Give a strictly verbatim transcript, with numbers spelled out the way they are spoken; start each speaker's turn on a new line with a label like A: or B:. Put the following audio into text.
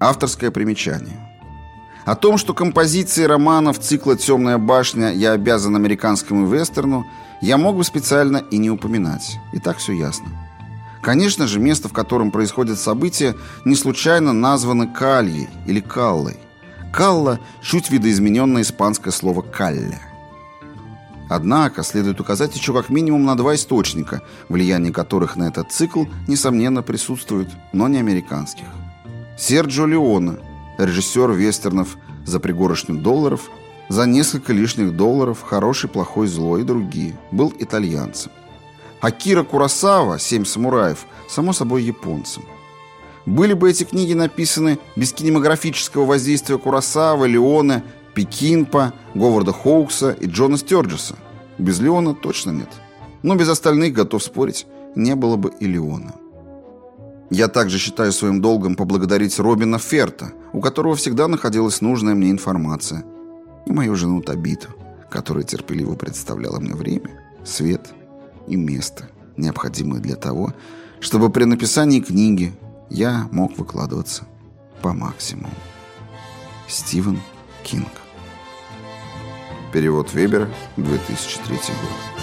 A: Авторское примечание. О том, что композиции романов цикла «Темная башня» я обязан американскому вестерну, я мог бы специально и не упоминать. И так все ясно. Конечно же, место, в котором происходят события, не случайно названо Кальей или Каллой. Калла – чуть видоизмененное испанское слово «калля». Однако, следует указать еще как минимум на два источника, влияние которых на этот цикл, несомненно, присутствует, но не американских. Серджио Леоне, режиссер вестернов «За пригоршню долларов», «За несколько лишних долларов», «Хороший, плохой, злой» и другие, был итальянцем. Акира Куросава «Семь самураев», само собой, японцем. Были бы эти книги написаны без кинематографического воздействия Куросавы, Леоне, Пекинпа, Говарда Хоукса и Джона Стёрджеса. Без Леона точно нет. Но без остальных, готов спорить, не было бы и Леона. Я также считаю своим долгом поблагодарить Робина Ферта, у которого всегда находилась нужная мне информация, и мою жену Табиту, которая терпеливо представляла мне время, свет и место, необходимое для того, чтобы при написании книги я мог выкладываться по максимуму. Стивен Кинг. Перевод Вебера, две тысячи третий год.